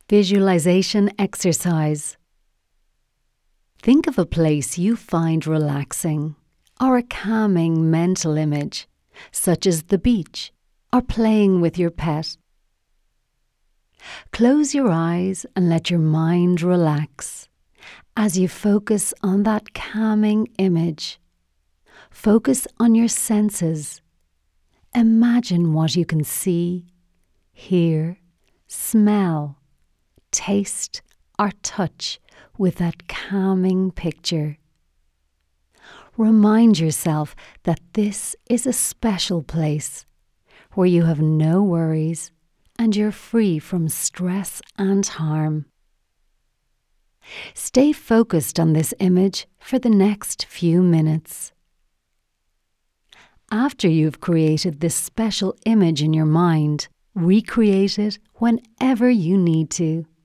Visualization exercise. Think of a place you find relaxing or a calming mental image, such as the beach or playing with your pet. Close your eyes and let your mind relax as you focus on that calming image. Focus on your senses. Imagine what you can see, hear, smell, taste or touch with that calming picture. Remind yourself that this is a special place where you have no worries and you're free from stress and harm. Stay focused on this image for the next few minutes. After you've created this special image in your mind, recreate it whenever you need to.